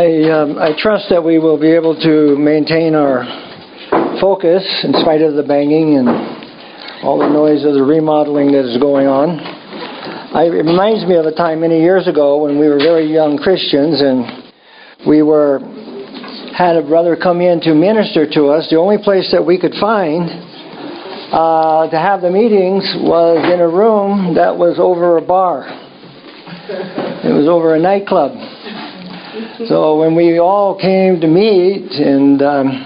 I trust that we will be able to maintain our focus in spite of the banging and all the noise of the remodeling that is going on. It reminds me of a time many years ago when we were very young Christians and we had a brother come in to minister to us. The only place that we could find to have the meetings was in a room that was over a bar. It was over a nightclub. So when we all came to meet and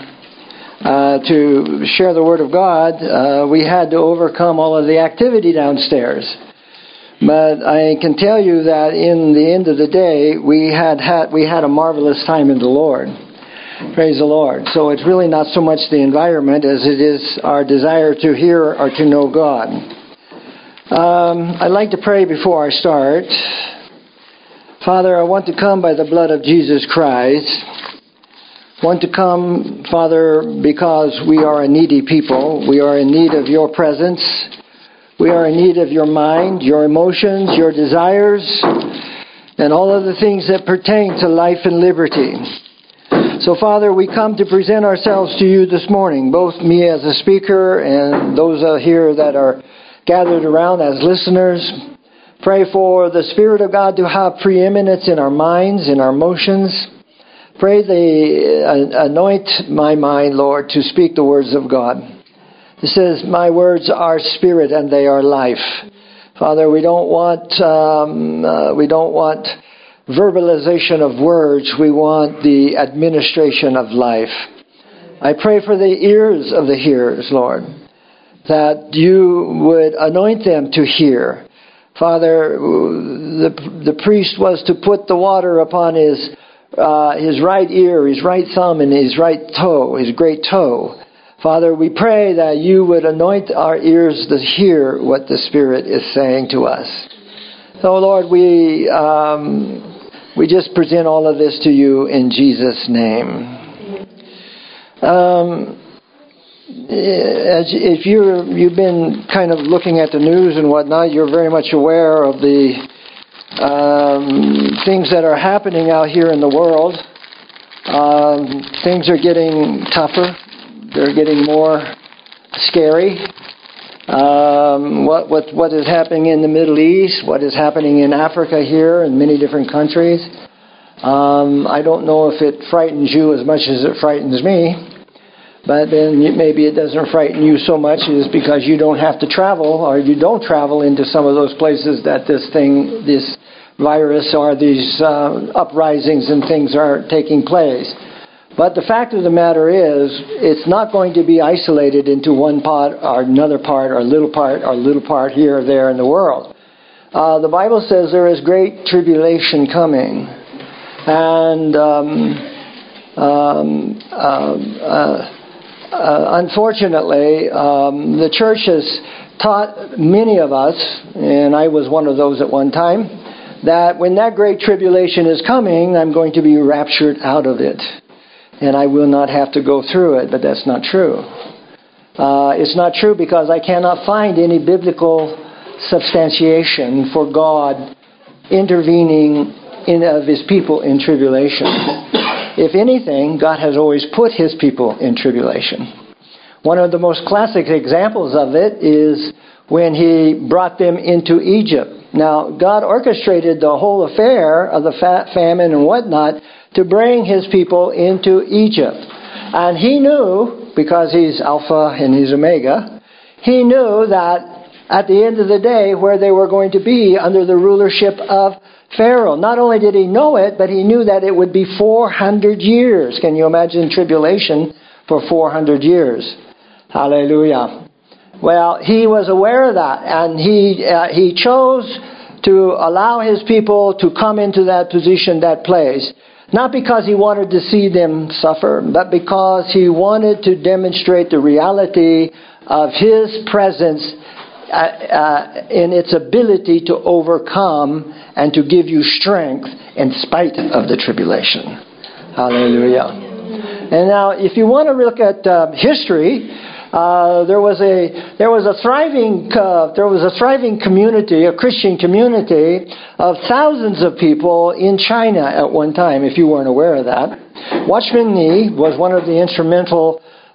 to share the Word of God, we had to overcome all of the activity downstairs. But I can tell you that in the end of the day, we had a marvelous time in the Lord. Praise the Lord. So it's really not so much the environment as it is our desire to hear or to know God. I'd like to pray before I start. Father, I want to come by the blood of Jesus Christ. I want to come, Father, because we are a needy people. We are in need of your presence. We are in need of your mind, your emotions, your desires, and all of the things that pertain to life and liberty. So, Father, we come to present ourselves to you this morning, both me as a speaker and those here that are gathered around as listeners. Pray for the Spirit of God to have preeminence in our minds, in our emotions. Pray anoint my mind, Lord, to speak the words of God. It says, my words are spirit and they are life. Father, we don't want verbalization of words. We want the administration of life. I pray for the ears of the hearers, Lord, that you would anoint them to hear. Father, the priest was to put the water upon his right ear, his right thumb, and his right toe, his great toe. Father, we pray that you would anoint our ears to hear what the Spirit is saying to us. So, Lord, we just present all of this to you in Jesus' name. If you've been kind of looking at the news and whatnot, you're very much aware of the things that are happening out here in the world. Things are getting tougher. They're getting more scary. What is happening in the Middle East, what is happening in Africa here, in many different countries. I don't know if it frightens you as much as it frightens me. But then maybe it doesn't frighten you so much is because you don't have to travel or you don't travel into some of those places that this virus or these uprisings and things are taking place. But the fact of the matter is, it's not going to be isolated into one part or another part or little part here or there in the world. The Bible says there is great tribulation coming. And unfortunately, the church has taught many of us, and I was one of those at one time, that when that great tribulation is coming, I'm going to be raptured out of it. And I will not have to go through it, but that's not true. It's not true because I cannot find any biblical substantiation for God intervening of His people in tribulation. If anything, God has always put His people in tribulation. One of the most classic examples of it is when He brought them into Egypt. Now, God orchestrated the whole affair of the famine and whatnot to bring His people into Egypt. And He knew, because He's Alpha and He's Omega, He knew that at the end of the day where they were going to be under the rulership of Pharaoh. Not only did He know it, but He knew that it would be 400 years. Can you imagine tribulation for 400 years? Hallelujah. Well, He was aware of that, and He chose to allow His people to come into that position, that place. Not because He wanted to see them suffer, but because He wanted to demonstrate the reality of His presence in its ability to overcome and to give you strength in spite of the tribulation. Hallelujah. And now, if you want to look at history, There was a thriving community, a Christian community of thousands of people in China at one time. If you weren't aware of that, Watchman Nee was one of the instrumental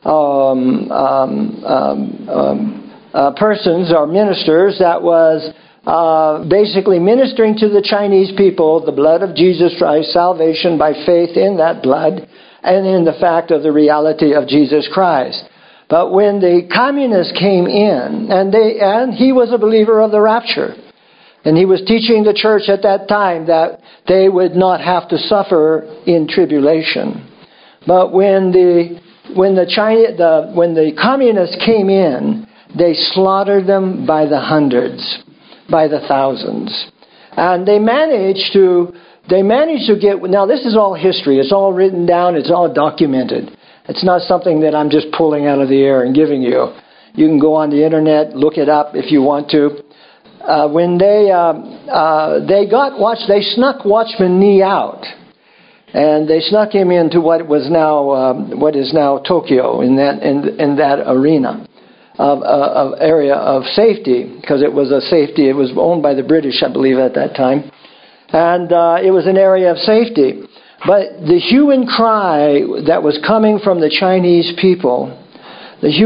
persons or ministers that was basically ministering to the Chinese people the blood of Jesus Christ, salvation by faith in that blood, and in the fact of the reality of Jesus Christ. But when the communists came in, and he was a believer of the rapture, and he was teaching the church at that time that they would not have to suffer in tribulation. But when the communists came in, they slaughtered them by the hundreds, by the thousands, and they managed to get. Now this is all history. It's all written down. It's all documented. It's not something that I'm just pulling out of the air and giving you. You can go on the internet, look it up if you want to. When they snuck Watchman Nee out, and they snuck him into what is now Tokyo, in that arena of area of safety, because it was a safety. It was owned by the British, I believe, at that time, and it was an area of safety. But the hue and cry that was coming from the Chinese people, is,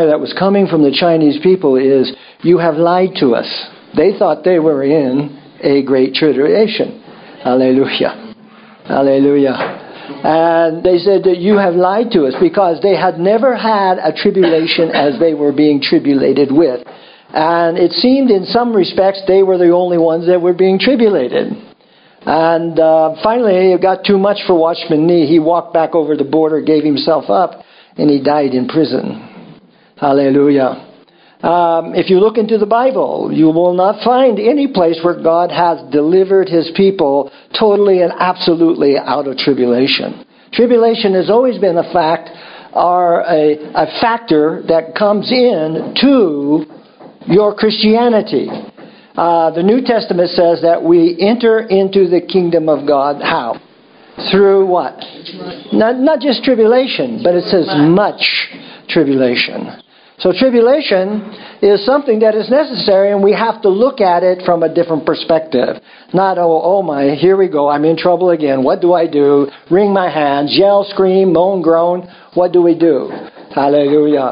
you have lied to us. They thought they were in a great tribulation. Hallelujah. Hallelujah. And they said that you have lied to us, because they had never had a tribulation as they were being tribulated with. And it seemed in some respects they were the only ones that were being tribulated. And finally, it got too much for Watchman Nee. He walked back over the border, gave himself up, and he died in prison. Hallelujah. If you look into the Bible, you will not find any place where God has delivered His people totally and absolutely out of tribulation. Tribulation has always been a fact, or a factor that comes in to your Christianity. The New Testament says that we enter into the kingdom of God. How? Through what? Not just tribulation, but it says much tribulation. So tribulation is something that is necessary, and we have to look at it from a different perspective. Not, oh my, here we go, I'm in trouble again. What do I do? Wring my hands, yell, scream, moan, groan. What do we do? Hallelujah.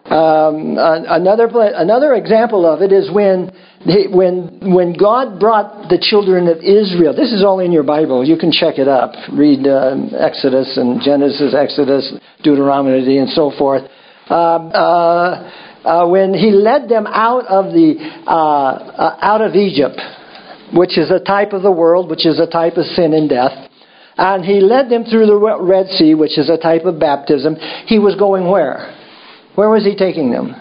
Another example of it is when God brought the children of Israel. This is all in your Bible. You can check it up. Read Exodus and Genesis, Exodus, Deuteronomy, and so forth. When He led them out of Egypt, which is a type of the world, which is a type of sin and death, and He led them through the Red Sea, which is a type of baptism. He was going where? Where was He taking them?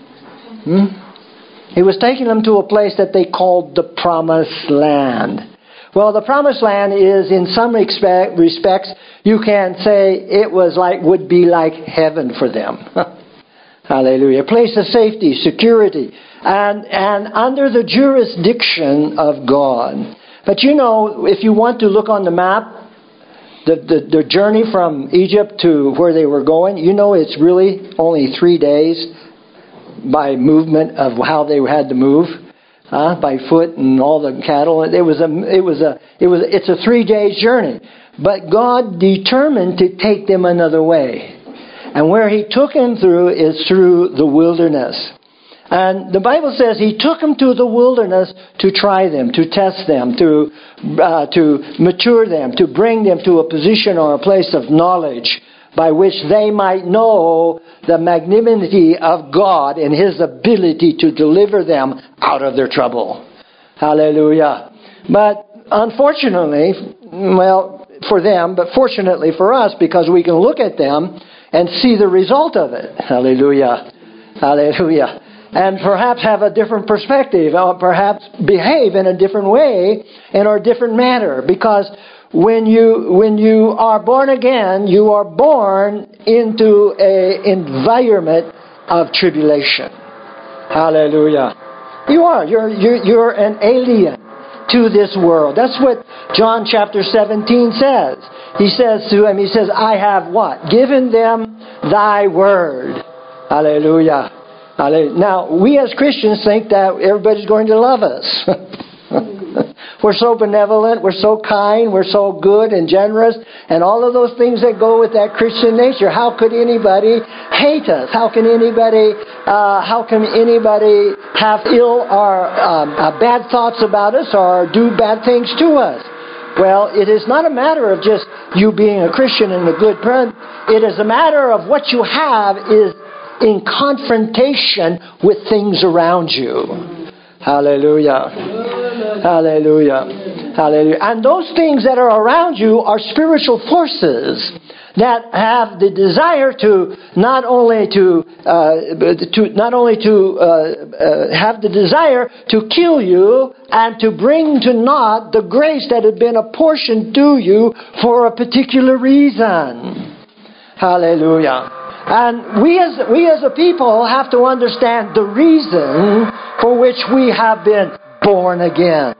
He was taking them to a place that they called the Promised Land. Well, the Promised Land is, in some respects, you can say it would be like heaven for them. Hallelujah. A place of safety, security, and under the jurisdiction of God. But you know, if you want to look on the map, the journey from Egypt to where they were going, you know, it's really only 3 days by movement of how they had to move. By foot and all the cattle. It's a 3 days journey. But God determined to take them another way. And where He took them through is through the wilderness. And the Bible says He took them to the wilderness to try them, to test them, to mature them, to bring them to a position or a place of knowledge by which they might know the magnanimity of God and His ability to deliver them out of their trouble. Hallelujah. But unfortunately, well, for them, but fortunately for us, because we can look at them and see the result of it. Hallelujah. Hallelujah. And perhaps have a different perspective, or perhaps behave in a different way, in a different manner. Because when you are born again, you are born into an environment of tribulation. Hallelujah. You are. You're an alien to this world. That's what John chapter 17 says. He says to him, He says, I have what? Given them thy word. Hallelujah. Hallelujah. Now, we as Christians think that everybody's going to love us. We're so benevolent, we're so kind, we're so good and generous, and all of those things that go with that Christian nature. How could anybody hate us? How can anybody have ill or bad thoughts about us or do bad things to us? Well, it is not a matter of just you being a Christian and a good person. It is a matter of what you have is in confrontation with things around you. Hallelujah. Hallelujah. Hallelujah. And those things that are around you are spiritual forces that have the desire to not only have the desire to kill you and to bring to naught the grace that had been apportioned to you for a particular reason. Hallelujah. And we as a people have to understand the reason for which we have been born again.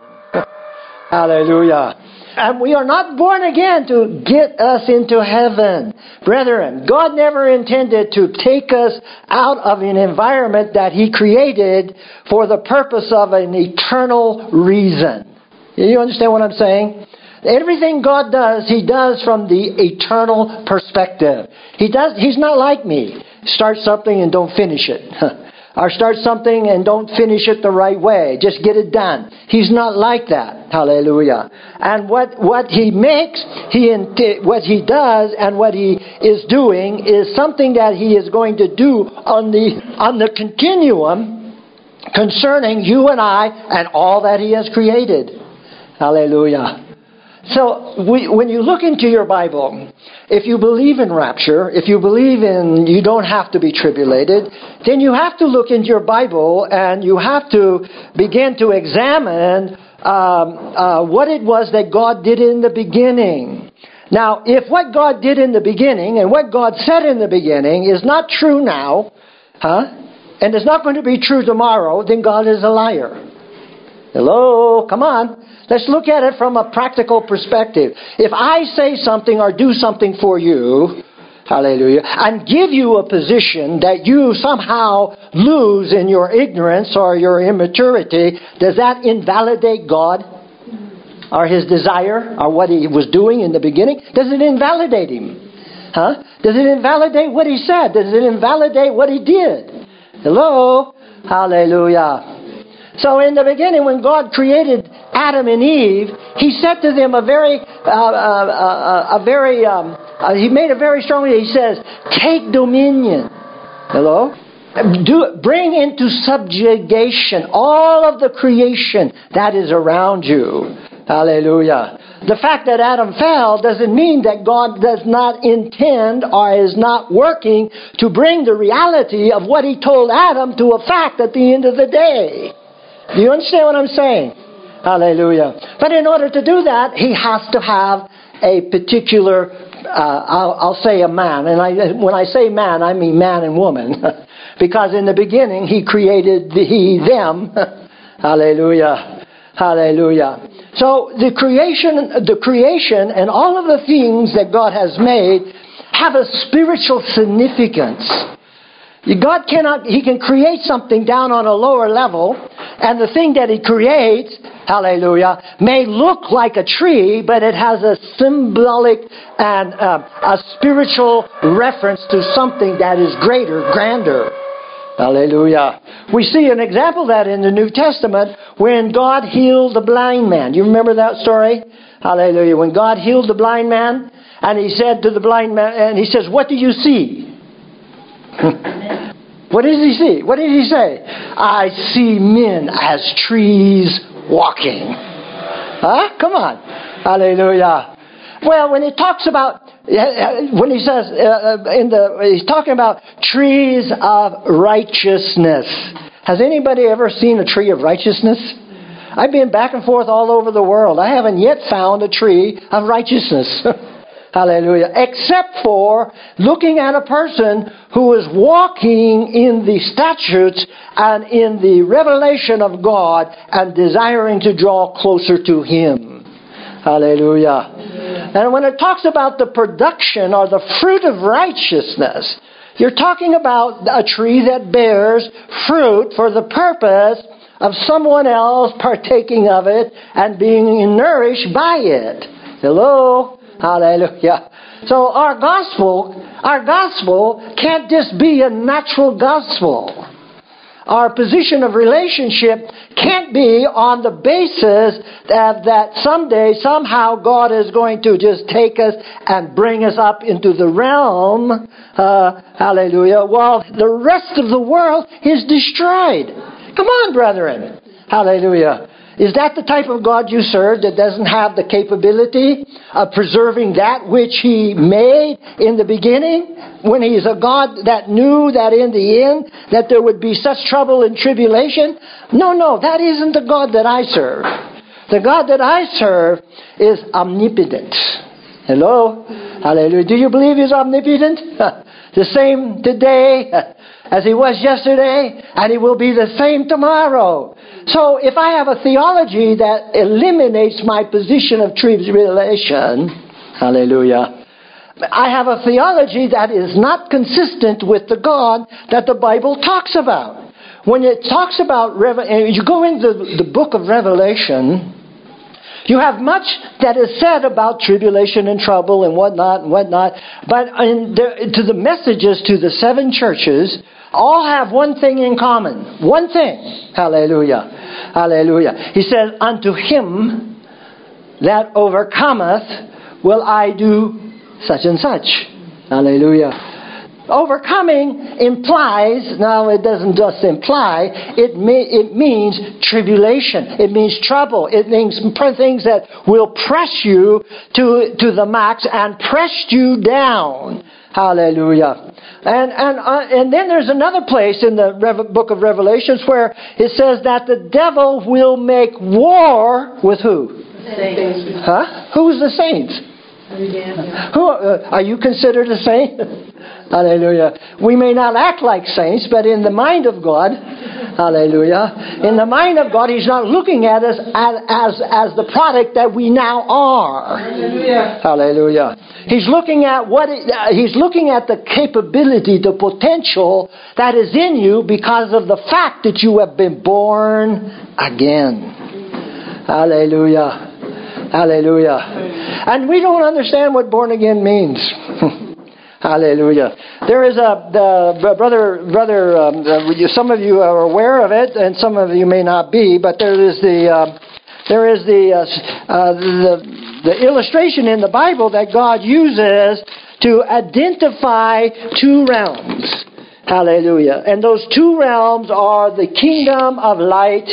Hallelujah. And we are not born again to get us into heaven. Brethren, God never intended to take us out of an environment that He created for the purpose of an eternal reason. You understand what I'm saying? Everything God does, He does from the eternal perspective. He's not like me. Start something and don't finish it. Or start something and don't finish it the right way. Just get it done. He's not like that. Hallelujah. And what He makes, what He does and what He is doing is something that He is going to do on the continuum concerning you and I and all that He has created. Hallelujah. So when you look into your Bible, if you believe in rapture, if you believe in you don't have to be tribulated, then you have to look into your Bible and you have to begin to examine what it was that God did in the beginning. Now, if what God did in the beginning and what God said in the beginning is not true now, and is not going to be true tomorrow, then God is a liar. Hello? Come on. Let's look at it from a practical perspective. If I say something or do something for you, hallelujah, and give you a position that you somehow lose in your ignorance or your immaturity, does that invalidate God or His desire or what He was doing in the beginning? Does it invalidate Him? Does it invalidate what He said? Does it invalidate what He did? Hello? Hallelujah. So in the beginning, when God created Adam and Eve, He said to them He made a very strong, He says, take dominion. Hello? Bring into subjugation all of the creation that is around you. Hallelujah. The fact that Adam fell doesn't mean that God does not intend or is not working to bring the reality of what He told Adam to a fact at the end of the day. Do you understand what I'm saying? Hallelujah. But in order to do that, He has to have a particular, I'll say a man. And when I say man, I mean man and woman. Because in the beginning, He created them. Hallelujah. Hallelujah. So the creation and all of the things that God has made have a spiritual significance. God He can create something down on a lower level, and the thing that He creates, hallelujah, may look like a tree, but it has a symbolic and a spiritual reference to something that is greater, grander. Hallelujah. We see an example of that in the New Testament when God healed the blind man. You remember that story? Hallelujah. When God healed the blind man, and He said to the blind man, and He says, what do you see? What did He see? What did He say? I see men as trees walking. Come on. Hallelujah. Well, when He talks about, when He says, He's talking about trees of righteousness. Has anybody ever seen a tree of righteousness? I've been back and forth all over the world. I haven't yet found a tree of righteousness. Hallelujah. Except for looking at a person who is walking in the statutes and in the revelation of God and desiring to draw closer to Him. Hallelujah. And when it talks about the production or the fruit of righteousness, You're talking about a tree that bears fruit for the purpose of someone else partaking of it and being nourished by it. Hello? Hallelujah. So our gospel can't just be a natural gospel. Our position of relationship can't be on the basis that someday, somehow, God is going to just take us and bring us up into the realm, hallelujah, while the rest of the world is destroyed. Come on, brethren. Hallelujah. Is that the type of God you serve that doesn't have the capability of preserving that which He made in the beginning? When He's a God that knew that in the end that there would be such trouble and tribulation? No, that isn't the God that I serve. The God that I serve is omnipotent. Hello? Hallelujah. Do you believe He's omnipotent? The same today as He was yesterday, and He will be the same tomorrow. So if I have a theology that eliminates my position of tribulation, hallelujah, I have a theology that is not consistent with the God that the Bible talks about. When it talks about, you go into the book of Revelation, you have much that is said about tribulation and trouble and whatnot, but to the messages to the 7 churches, all have one thing in common. One thing. Hallelujah. Hallelujah. He says, unto him that overcometh will I do such and such. Hallelujah. Overcoming implies, now it doesn't just imply, it means tribulation. It means trouble. It means things that will press you to the max and press you down. Hallelujah. And then there's another place in the book of Revelations where it says that the devil will make war with who? The saints. Huh? Who's the saints? Who are you considered a saint? Hallelujah. We may not act like saints, but in the mind of God, hallelujah, in the mind of God, He's not looking at us as the product that we now are. Hallelujah. Hallelujah. He's looking at He's looking at the capability, the potential that is in you because of the fact that you have been born again. Hallelujah. Hallelujah. And we don't understand what born again means. Hallelujah. There is brother. Some of you are aware of it, and some of you may not be. But there is the illustration in the Bible that God uses to identify 2 realms. Hallelujah. And those 2 realms are the kingdom of light,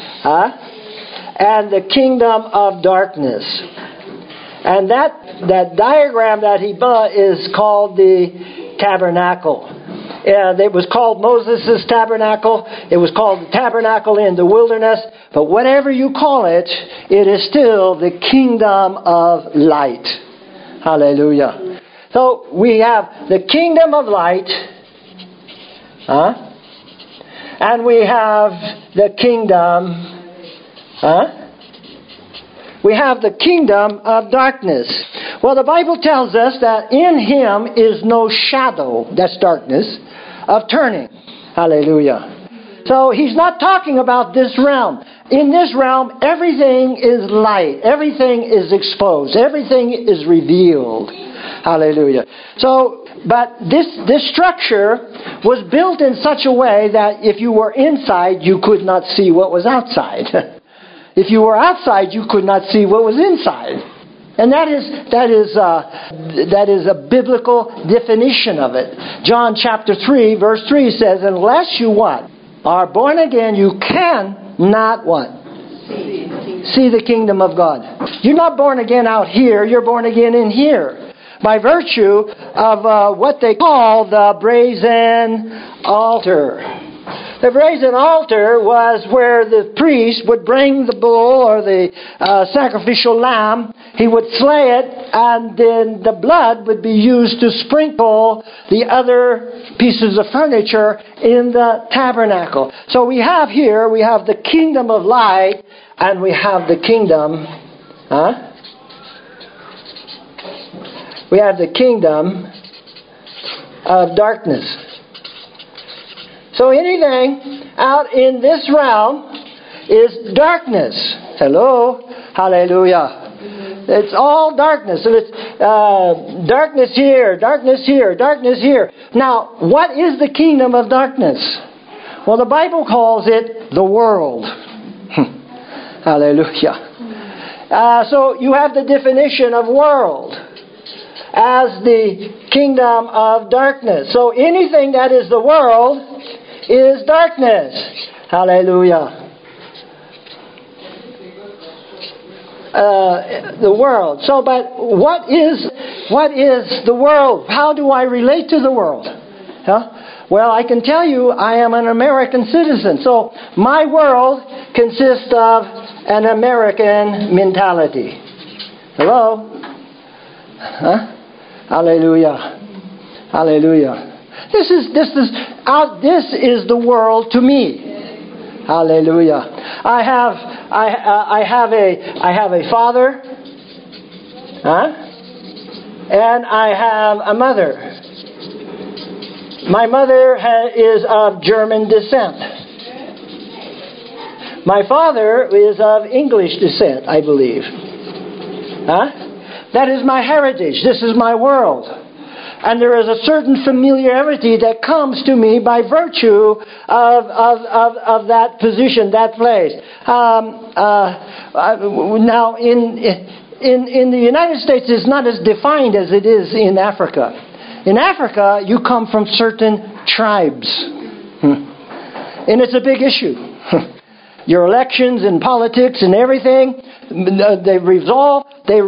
and the kingdom of darkness. And that diagram that he bought is called the tabernacle. And it was called Moses' tabernacle. It was called the tabernacle in the wilderness. But whatever you call it, it is still the kingdom of light. Hallelujah. So we have the kingdom of light. And we have the kingdom... We have the kingdom of darkness. Well, the Bible tells us that in Him is no shadow, that's darkness, of turning. Hallelujah. So He's not talking about this realm. In this realm, everything is light. Everything is exposed. Everything is revealed. Hallelujah. So, but this structure was built in such a way that if you were inside, you could not see what was outside. If you were outside, you could not see what was inside. And that is a biblical definition of it. John chapter 3, verse 3 says, unless you what? Are born again, you cannot what? See the kingdom of God. You're not born again out here, you're born again in here. By virtue of what they call the brazen altar. The brazen altar was where the priest would bring the bull or the sacrificial lamb. He would slay it, and then the blood would be used to sprinkle the other pieces of furniture in the tabernacle. So we have the kingdom of light, and we have the kingdom... We have the kingdom of darkness. So anything out in this realm is darkness. Hello? Hallelujah. It's all darkness. And it's darkness here, darkness here, darkness here. Now, what is the kingdom of darkness? Well, the Bible calls it the world. Hallelujah. So you have the definition of world as the kingdom of darkness. So anything that is the world is darkness. Hallelujah. The world. So, but what is the world? How do I relate to the world? Huh? Well, I can tell you I am an American citizen. So my world consists of an American mentality. Hello? Huh? Hallelujah. Hallelujah. This is the world to me. Hallelujah. I have a father, and I have a mother. My mother is of German descent. My father is of English descent, I believe. That is my heritage. This is my world. And there is a certain familiarity that comes to me by virtue of that position, that place. Now, in the United States, it's not as defined as it is in Africa. In Africa, you come from certain tribes. And it's a big issue. Your elections and politics and everything, they revolve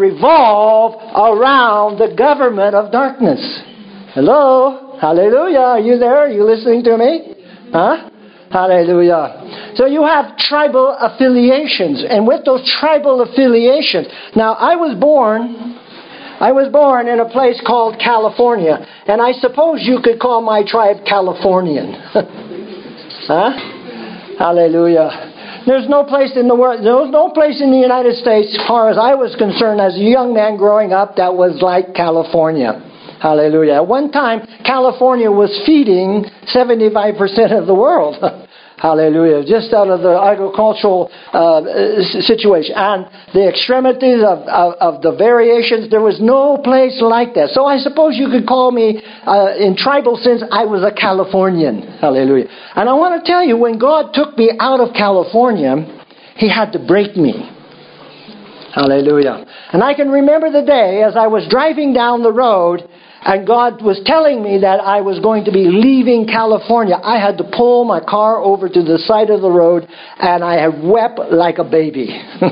around the government of darkness. Hello? Hallelujah. Are you there? Are you listening to me? Huh? Hallelujah. So you have tribal affiliations. And with those tribal affiliations, now I was born in a place called California. And I suppose you could call my tribe Californian. Huh? Hallelujah. There's no place in the world, there was no place in the United States, as far as I was concerned, as a young man growing up, that was like California. Hallelujah. At one time, California was feeding 75% of the world. Hallelujah. Just out of the agricultural situation. And the extremities of the variations, there was no place like that. So I suppose you could call me, in tribal sense, I was a Californian. Hallelujah. And I want to tell you, when God took me out of California, He had to break me. Hallelujah. And I can remember the day as I was driving down the road, and God was telling me that I was going to be leaving California. I had to pull my car over to the side of the road, and I had wept like a baby.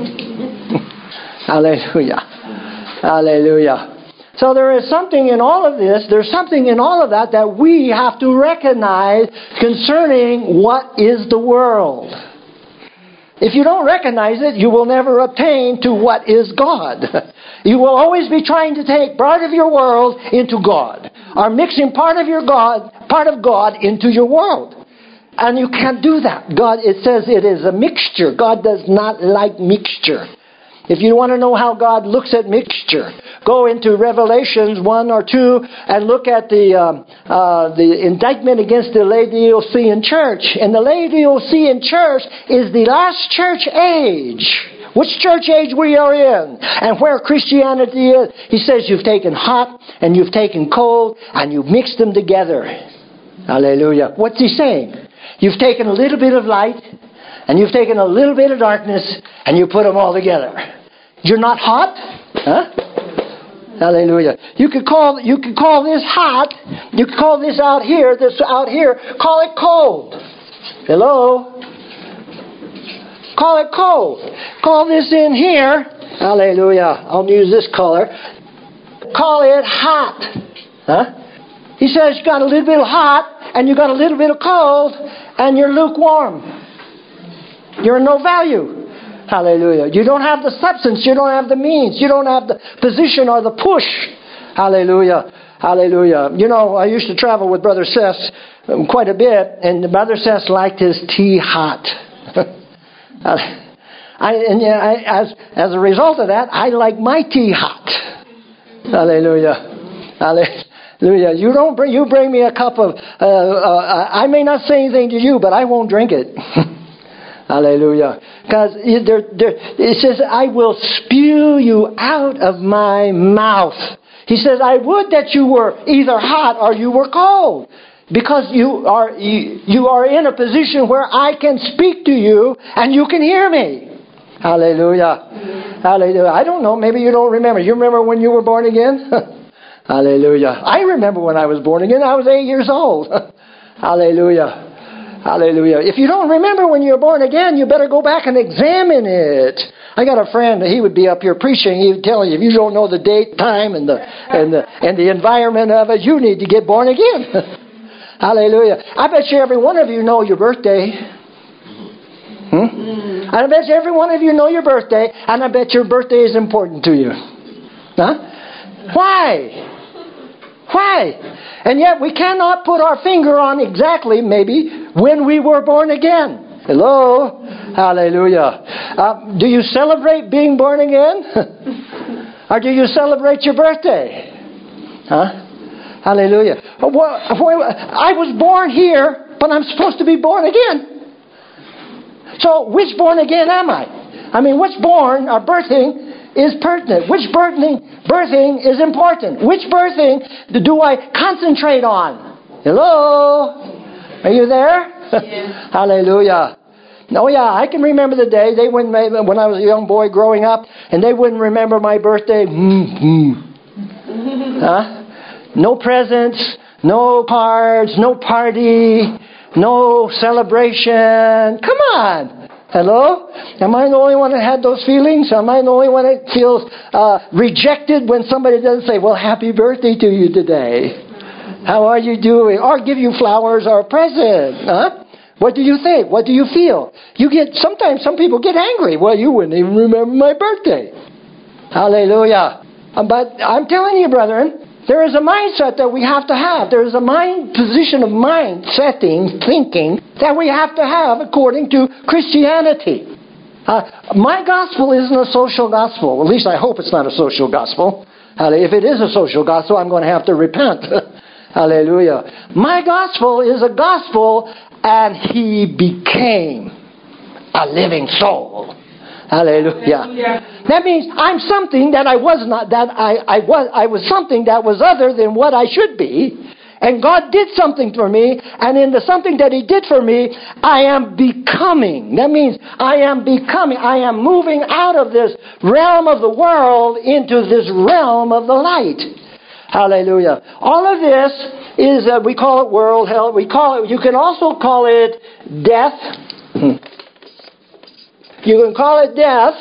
Hallelujah. Hallelujah. So there is something in all of this, there's something in all of that we have to recognize concerning what is the world. If you don't recognize it, you will never attain to what is God. You will always be trying to take part of your world into God, or mixing part of God into your world. And you can't do that. God, it says it is a mixture. God does not like mixture. If you want to know how God looks at mixture, go into Revelations 1 or 2 and look at the indictment against the Laodicean church. And the Laodicean church is the last church age. Which church age we are in and where Christianity is. He says you've taken hot and you've taken cold and you've mixed them together. Hallelujah. What's he saying? You've taken a little bit of light and you've taken a little bit of darkness and you put them all together. You're not hot? Huh? Hallelujah. You could call this hot. You could call this out here, call it cold. Hello? Call it cold. Call this in here. Hallelujah. I'll use this color. Call it hot. Huh? He says you got a little bit of hot and you got a little bit of cold and you're lukewarm. You're no value. Hallelujah. You don't have the substance. You don't have the means. You don't have the position or the push. Hallelujah. Hallelujah. You know, I used to travel with Brother Seth quite a bit, and Brother Seth liked his tea hot. As a result of that, I like my tea hot. Hallelujah. Hallelujah. You bring me a cup of, I may not say anything to you, but I won't drink it. Hallelujah. Because it says, I will spew you out of my mouth. He says, I would that you were either hot or you were cold. Because you are in a position where I can speak to you and you can hear me. Hallelujah. Hallelujah. I don't know. Maybe you don't remember. You remember when you were born again? Hallelujah. I remember when I was born again. I was 8 years old. Hallelujah. Hallelujah. If you don't remember when you were born again, you better go back and examine it. I got a friend, he would be up here preaching. He would tell you, if you don't know the date, time, and the environment of it, you need to get born again. Hallelujah. I bet you every one of you know your birthday. I bet you every one of you know your birthday, and I bet your birthday is important to you. Huh? Why? Why? And yet we cannot put our finger on exactly, maybe, when we were born again. Hello? Hallelujah. Do you celebrate being born again? Or do you celebrate your birthday? Huh? Hallelujah. I was born here, but I'm supposed to be born again. So which born again am I? I mean, which born or birthing is pertinent? Which birthing is important? Which birthing do I concentrate on? Hello? Are you there? Yeah. Hallelujah. Oh yeah, I can remember the day when I was a young boy growing up, and they wouldn't remember my birthday. Huh? No presents, no cards, no party, no celebration. Come on. Hello? Am I the only one that had those feelings? Am I the only one that feels rejected when somebody doesn't say, well, happy birthday to you today? How are you doing? Or give you flowers or a present. Huh? What do you think? What do you feel? Sometimes some people get angry. Well, you wouldn't even remember my birthday. Hallelujah. But I'm telling you, brethren, there is a mindset that we have to have. There is a position of mind setting, thinking, that we have to have according to Christianity. My gospel isn't a social gospel. At least I hope it's not a social gospel. If it is a social gospel, I'm going to have to repent. Hallelujah. My gospel is a gospel, and He became a living soul. Hallelujah. That means I'm something that I was not, that I was something that was other than what I should be. And God did something for me, and in the something that He did for me, I am becoming. That means I am becoming. I am moving out of this realm of the world into this realm of the light. Hallelujah. All of this is, we call it world hell. You can also call it death. You can call it death,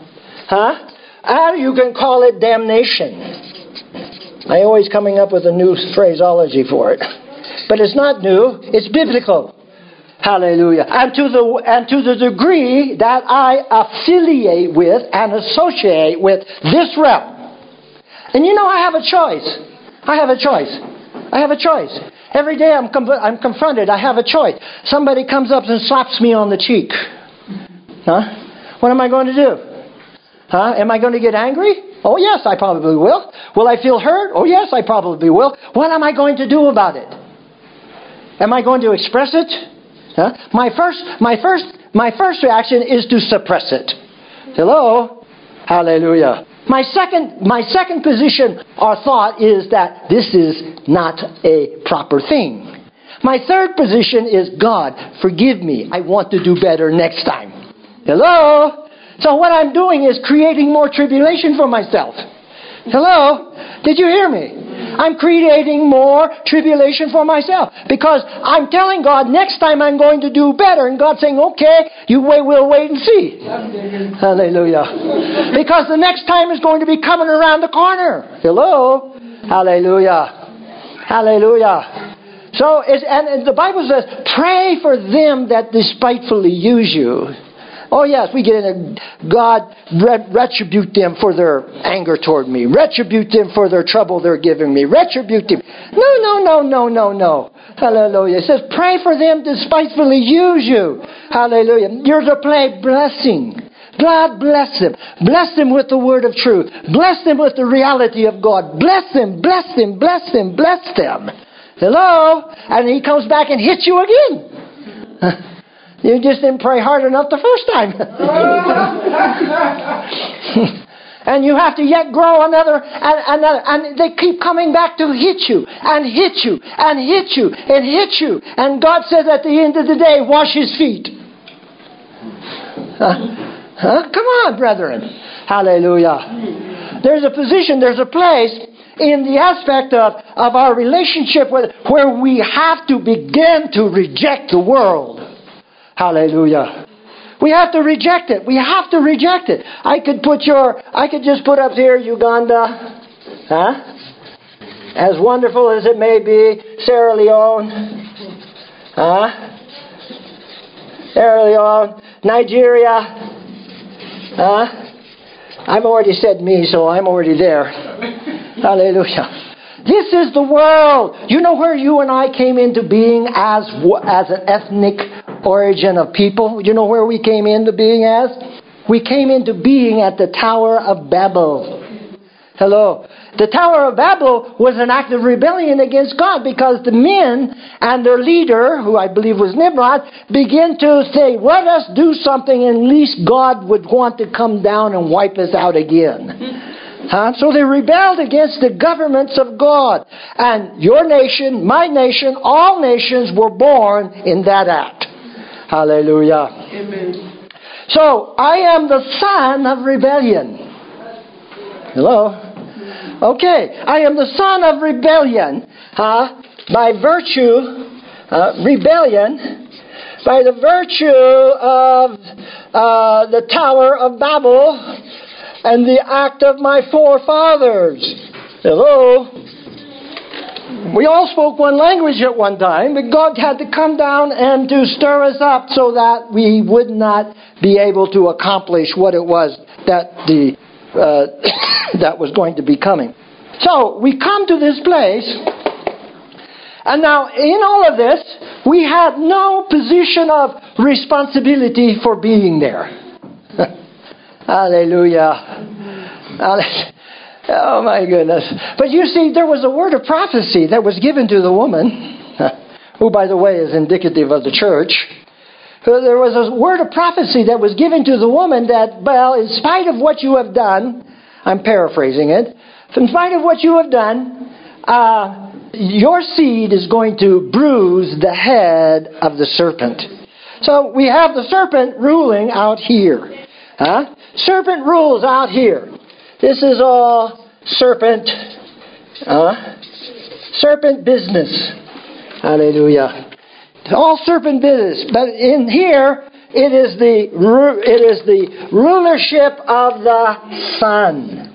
or you can call it damnation. I'm always coming up with a new phraseology for it. But it's not new, it's biblical. Hallelujah. And to the degree that I affiliate with and associate with this realm. And you know, I have a choice. I have a choice. Every day I'm confronted. I have a choice. Somebody comes up and slaps me on the cheek. What am I going to do? Am I going to get angry? Oh, yes, I probably will. Will I feel hurt? Oh, yes, I probably will. What am I going to do about it? Am I going to express it? My first reaction is to suppress it. Hello? Hallelujah. My second position or thought is that this is not a proper thing. My third position is, God, forgive me. I want to do better next time. Hello? So what I'm doing is creating more tribulation for myself. Hello? Did you hear me? I'm creating more tribulation for myself. Because I'm telling God, next time I'm going to do better. And God's saying, okay, we'll wait and see. Hallelujah. Because the next time is going to be coming around the corner. Hello? Hallelujah. Hallelujah. So, and the Bible says, pray for them that despitefully use you. Oh yes, we get into God, retribute them for their anger toward me. Retribute them for their trouble they're giving me. Retribute them. No. Hallelujah. It says, pray for them despitefully use you. Hallelujah. You're to pray blessing. God bless them. Bless them with the word of truth. Bless them with the reality of God. Bless them, bless them, bless them, bless them. Hello? And He comes back and hits you again. You just didn't pray hard enough the first time. And you have to yet grow another, and they keep coming back to hit you, and hit you, and hit you, and hit you. And God says at the end of the day, wash His feet. Come on, brethren. Hallelujah. There's a position, there's a place in the aspect of our relationship where we have to begin to reject the world. Hallelujah. We have to reject it. We have to reject it. I could just put up here Uganda. As wonderful as it may be, Sierra Leone. Sierra Leone. Nigeria. I've already said me, so I'm already there. Hallelujah. This is the world. You know where you and I came into being as an ethnic origin of people? You know where we came into being as? We came into being at the Tower of Babel. Hello. The Tower of Babel was an act of rebellion against God because the men and their leader, who I believe was Nimrod, began to say, let us do something, and at least God would want to come down and wipe us out again. So they rebelled against the governments of God. And your nation, my nation, all nations were born in that act. Hallelujah. Amen. So, I am the son of rebellion. Hello? Okay. I am the son of rebellion. By virtue, rebellion, by the virtue of the Tower of Babel, and the act of my forefathers. Hello? We all spoke one language at one time, but God had to come down and to stir us up so that we would not be able to accomplish what it was that that was going to be coming. So, we come to this place, and now in all of this, we had no position of responsibility for being there. Hallelujah. Oh my goodness. But you see, there was a word of prophecy that was given to the woman, who by the way is indicative of the church. There was a word of prophecy that was given to the woman that, well, in spite of what you have done, I'm paraphrasing it, in spite of what you have done, your seed is going to bruise the head of the serpent. So we have the serpent ruling out here. Serpent rules out here. This is all serpent business. Hallelujah. All serpent business. But in here, it is the rulership of the Son.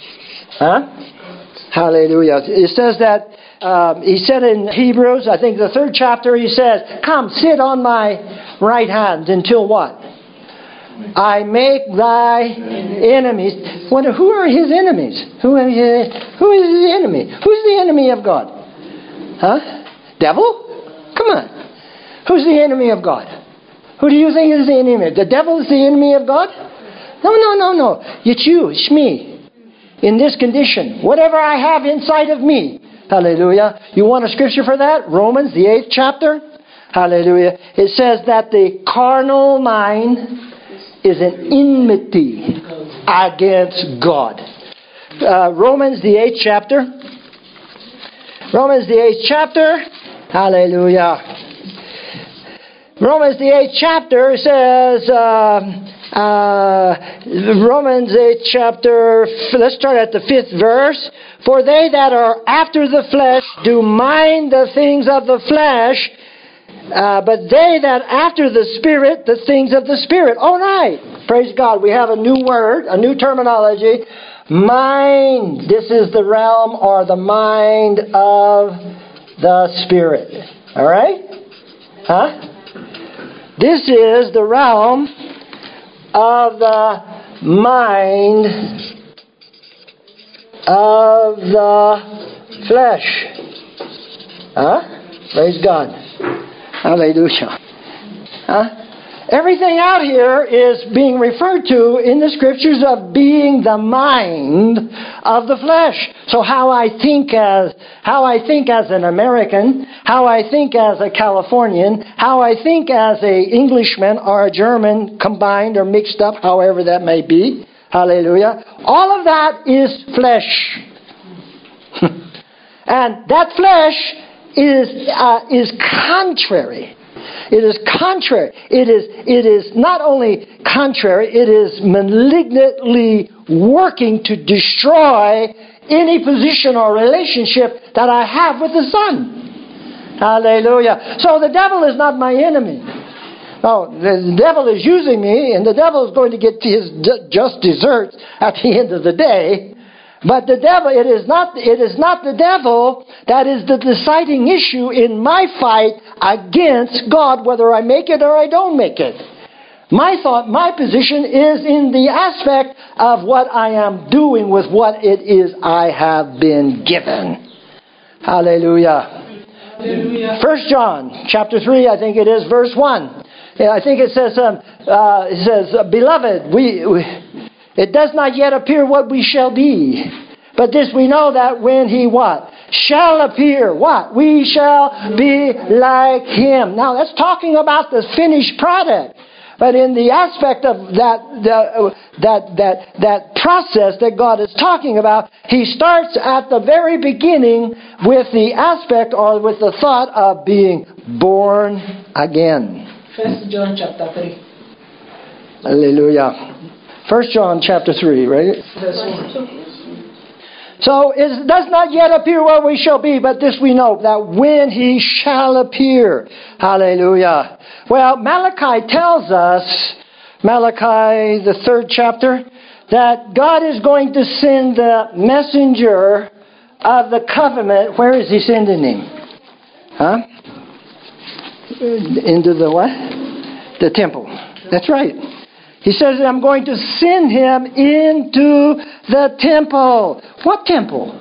Hallelujah. It says that, he said in Hebrews, I think the 3rd chapter, he says, come, sit on my right hand until what? I make thy enemies. Wonder, who are his enemies? Who is his enemy? Who's the enemy of God? Devil? Come on. Who's the enemy of God? Who do you think is the enemy? The devil is the enemy of God? No. It's you. It's me. In this condition. Whatever I have inside of me. Hallelujah. You want a scripture for that? Romans, the 8th chapter. Hallelujah. It says that the carnal mind is an enmity against God. Romans the 8th chapter. Romans the 8th chapter. Hallelujah. Romans the 8th chapter says, Romans 8th chapter, let's start at the 5th verse. For they that are after the flesh do mind the things of the flesh, but they that after the Spirit, the things of the Spirit. All right. Praise God. We have a new word, a new terminology. Mind. This is the realm or the mind of the Spirit. All right? This is the realm of the mind of the flesh. Praise God. Hallelujah. Everything out here is being referred to in the Scriptures of being the mind of the flesh. So how I think as an American, how I think as a Californian, how I think as an Englishman or a German combined or mixed up, however that may be. Hallelujah. All of that is flesh. And that flesh is contrary. It is contrary. It is not only contrary, it is malignantly working to destroy any position or relationship that I have with the Son. Hallelujah. So the devil is not my enemy. No, the devil is using me, and the devil is going to get his just desserts at the end of the day. But the devil, it is not the devil that is the deciding issue in my fight against God, whether I make it or I don't make it. My position is in the aspect of what I am doing with what it is I have been given. Hallelujah. 1 John chapter 3, I think it is, verse 1. I think it says, Beloved, it does not yet appear what we shall be. But this we know, that when He what? Shall appear. What? We shall be like Him. Now that's talking about the finished product. But in the aspect of that process that God is talking about, He starts at the very beginning with the aspect or with the thought of being born again. 1 John chapter 3. Hallelujah. 1 John chapter 3, right? Verse 1. So it does not yet appear what we shall be, but this we know, that when He shall appear. Hallelujah. Well, Malachi tells us, Malachi, the 3rd chapter, that God is going to send the messenger of the covenant. Where is He sending him? Huh? Into the what? The temple. That's right. He says, I'm going to send him into the temple. What temple?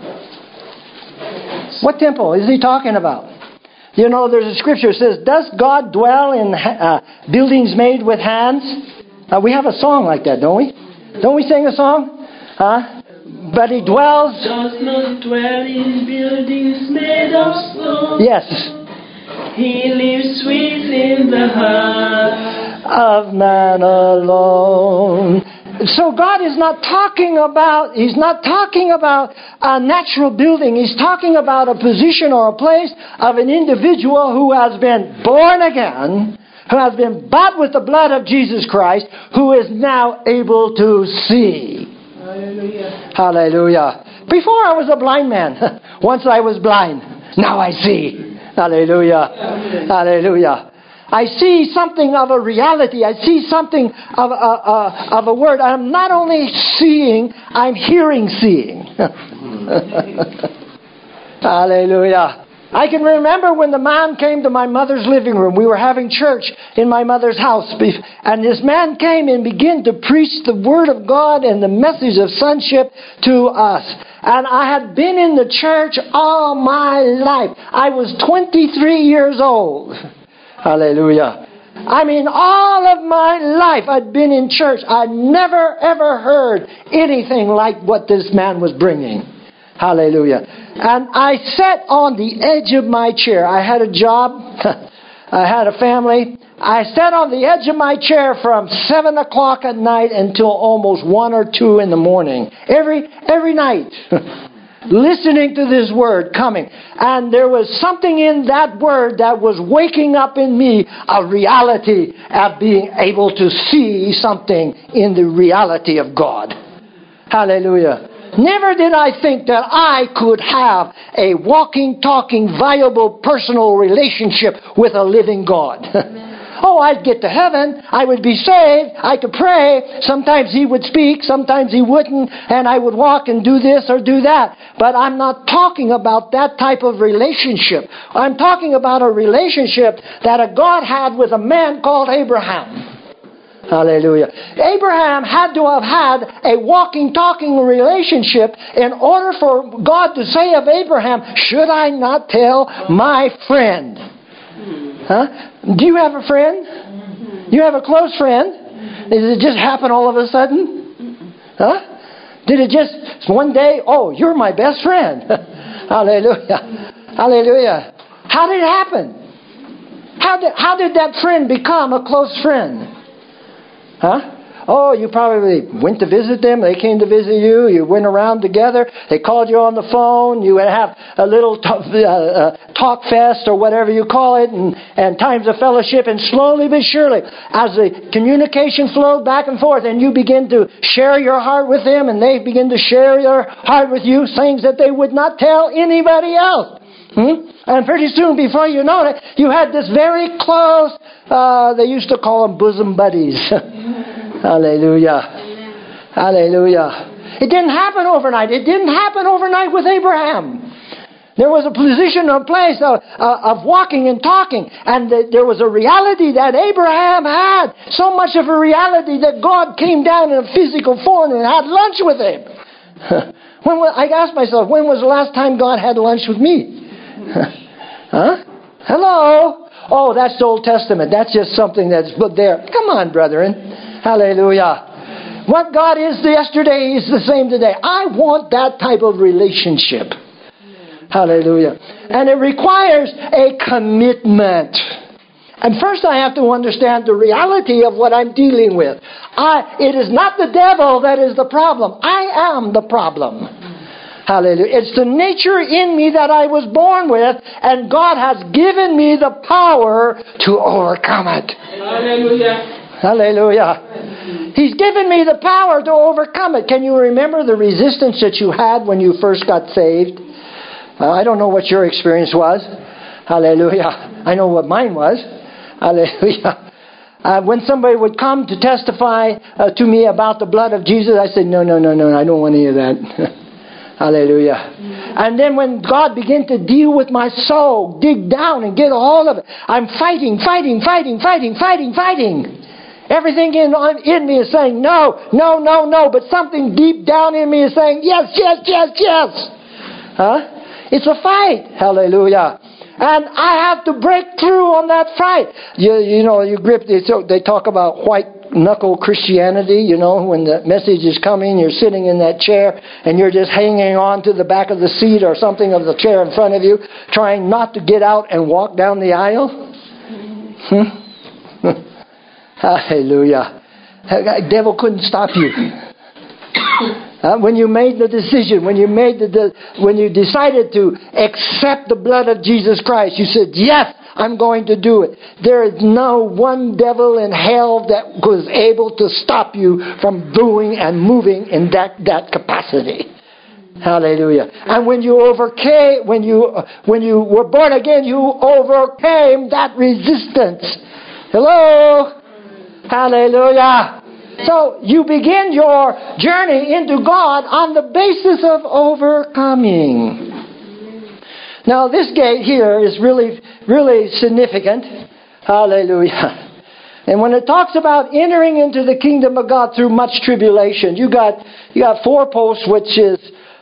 What temple is he talking about? You know, there's a scripture that says, does God dwell in buildings made with hands? We have a song like that, don't we? Don't we sing a song? Huh? But He dwells... Does not dwell in buildings made of stone. Yes. He lives within the heart of man alone. So God is not talking about, He's not talking about a natural building. He's talking about a position or a place of an individual who has been born again, who has been bought with the blood of Jesus Christ, who is now able to see. Hallelujah. Hallelujah. Before I was a blind man. Once I was blind. Now I see. Hallelujah. Hallelujah. I see something of a reality. I see something of a word. I'm not only seeing, I'm hearing seeing. Hallelujah. I can remember when the man came to my mother's living room. We were having church in my mother's house. And this man came and began to preach the Word of God and the message of sonship to us. And I had been in the church all my life. I was 23 years old. Hallelujah. I mean, all of my life I'd been in church. I'd never, ever heard anything like what this man was bringing. Hallelujah. And I sat on the edge of my chair. I had a job. I had a family. I sat on the edge of my chair from 7 o'clock at night until almost 1 or 2 in the morning. Every night. Listening to this word coming. And there was something in that word that was waking up in me a reality of being able to see something in the reality of God. Hallelujah. Never did I think that I could have a walking, talking, viable personal relationship with a living God. Oh, I'd get to heaven. I would be saved. I could pray. Sometimes He would speak. Sometimes He wouldn't. And I would walk and do this or do that. But I'm not talking about that type of relationship. I'm talking about a relationship that a God had with a man called Abraham. Hallelujah. Abraham had to have had a walking, talking relationship in order for God to say of Abraham, should I not tell my friend? Huh? Do you have a friend? You have a close friend. Did it just happen all of a sudden? Huh? Did it just one day, oh, you're my best friend. Hallelujah. Hallelujah. How did it happen? How did that friend become a close friend? Huh? Oh, you probably went to visit them. They came to visit you. You went around together. They called you on the phone. You would have a little talk fest or whatever you call it, and times of fellowship. And slowly but surely, as the communication flowed back and forth, and you begin to share your heart with them, and they begin to share your heart with you, things that they would not tell anybody else. And pretty soon, before you know it, you had this very close, they used to call them bosom buddies. Hallelujah. Amen. Hallelujah. It didn't happen overnight. It didn't happen overnight with Abraham. There was a position, a place of walking and talking. And there was a reality that Abraham had. So much of a reality that God came down in a physical form and had lunch with him. I asked myself, when was the last time God had lunch with me? Huh? Hello? Oh, that's the Old Testament. That's just something that's put there. Come on, brethren. Hallelujah. What God is yesterday is the same today. I want that type of relationship. Hallelujah. And it requires a commitment. And first I have to understand the reality of what I'm dealing with. It is not the devil that is the problem. I am the problem. Hallelujah. It's the nature in me that I was born with, and God has given me the power to overcome it. Hallelujah. Hallelujah. He's given me the power to overcome it. Can you remember the resistance that you had when you first got saved? I don't know what your experience was. Hallelujah. I know what mine was. Hallelujah. When somebody would come to testify to me about the blood of Jesus, I said, no, I don't want any of that. Hallelujah. And then when God began to deal with my soul, dig down and get a hold of it, I'm fighting. Everything in me is saying no. But something deep down in me is saying yes. Huh? It's a fight. Hallelujah. And I have to break through on that fight. You grip it. So they talk about white knuckle Christianity. When the message is coming, you're sitting in that chair and you're just hanging on to the back of the seat or something of the chair in front of you, trying not to get out and walk down the aisle. Hallelujah. The devil couldn't stop you. When you made the decision, when you decided to accept the blood of Jesus Christ, you said, yes, I'm going to do it. There is no one devil in hell that was able to stop you from doing and moving in that capacity. Hallelujah. And when you were born again, you overcame that resistance. Hello? Hallelujah. So you begin your journey into God on the basis of overcoming. Now this gate here is really, really significant. Hallelujah. And when it talks about entering into the kingdom of God through much tribulation, you got 4 posts, which is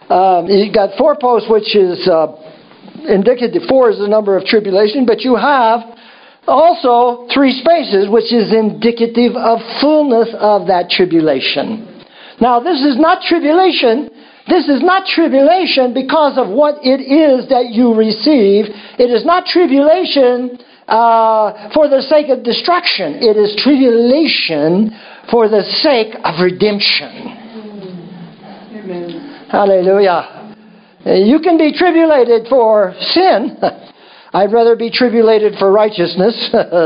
indicative. 4 is the number of tribulation, but you have also 3 spaces, which is indicative of fullness of that tribulation. Now, this is not tribulation. This is not tribulation because of what it is that you receive. It is not tribulation for the sake of destruction. It is tribulation for the sake of redemption. Amen. Hallelujah. You can be tribulated for sin. I'd rather be tribulated for righteousness.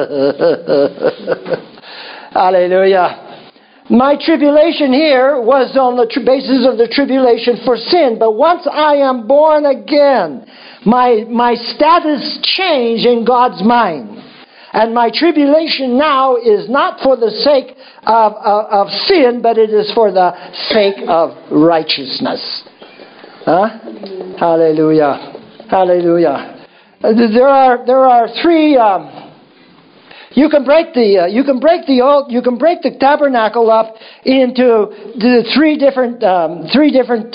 Hallelujah. My tribulation here was on the basis of the tribulation for sin. But once I am born again, my status changed in God's mind. And my tribulation now is not for the sake of sin, but it is for the sake of righteousness. Huh? Hallelujah. Hallelujah. There are 3. You can break the tabernacle up into the 3 different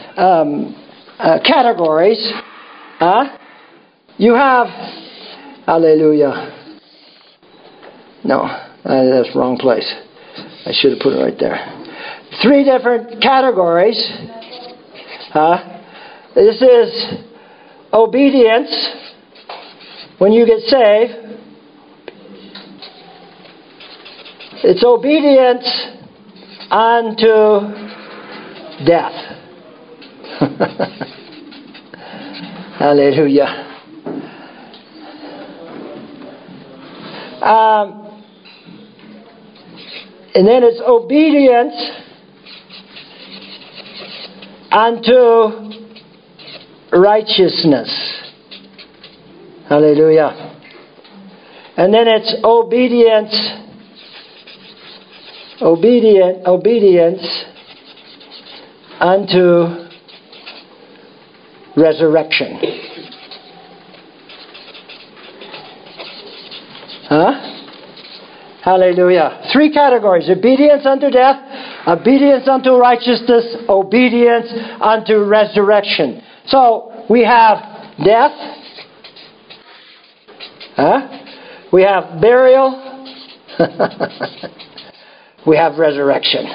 categories. You have, hallelujah. No, That's the wrong place. I should have put it right there. 3 different categories. This is obedience when you get saved. It's obedience unto death. Hallelujah. And then it's obedience unto righteousness. Hallelujah. And then it's obedience unto resurrection. Hallelujah. 3 categories. Obedience unto death, obedience unto righteousness, obedience unto resurrection. So, we have death. We have burial. We have resurrection.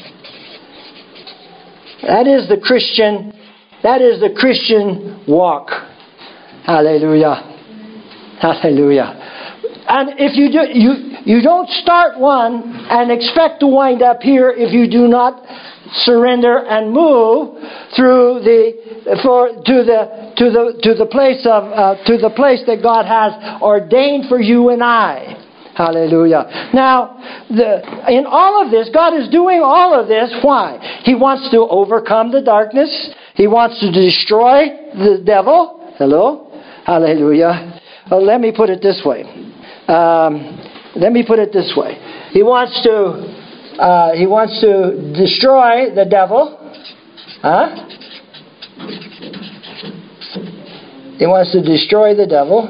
That is the Christian walk. Hallelujah. Hallelujah. And if you don't start one and expect to wind up here if you do not surrender and move through to the place that God has ordained for you and I. Hallelujah. Now, in all of this, God is doing all of this. Why? He wants to overcome the darkness. He wants to destroy the devil. Hello? Hallelujah. Well, let me put it this way. He wants to destroy the devil. He wants to destroy the devil.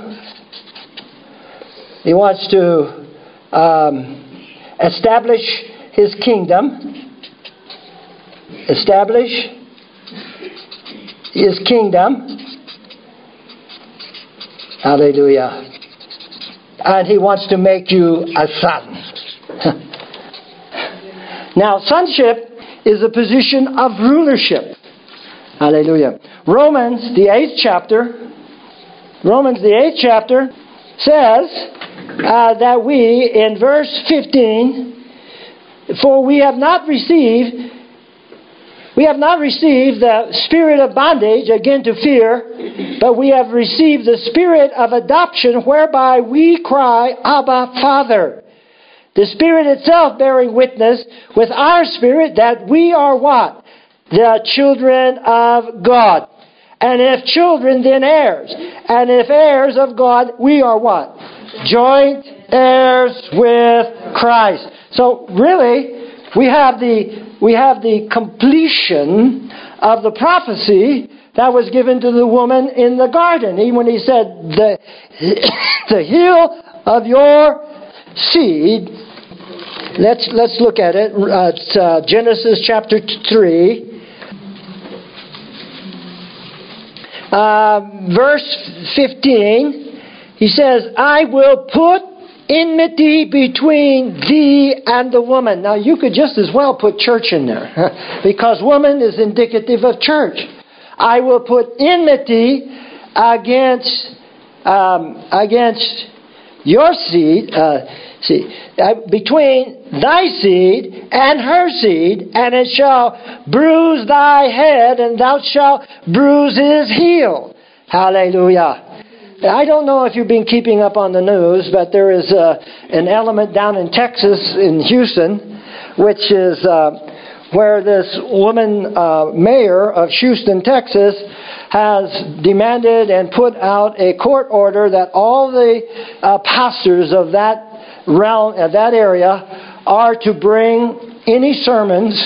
He wants to establish his kingdom. Establish his kingdom. Hallelujah. And he wants to make you a son. Now, sonship is a position of rulership. Hallelujah. Romans, the 8th chapter, says that we, in verse 15, for we have not received the spirit of bondage again to fear, but we have received the spirit of adoption, whereby we cry, Abba, Father. The Spirit itself bearing witness with our spirit that we are what? The children of God. And if children, then heirs. And if heirs of God, we are what? Joint heirs with Christ. So really, we have the completion of the prophecy that was given to the woman in the garden. Even when he said, the heel of your seed. Let's look at it. It's Genesis chapter 3. Verse 15. He says, I will put enmity between thee and the woman. Now you could just as well put church in there. Because woman is indicative of church. I will put enmity against your seed. Between thy seed and her seed, and it shall bruise thy head, and thou shalt bruise his heel. Hallelujah. I don't know if you've been keeping up on the news, but there is an element down in Texas, in Houston, which is where this woman, mayor of Houston, Texas, has demanded and put out a court order that all the pastors of that realm, that area, are to bring any sermons,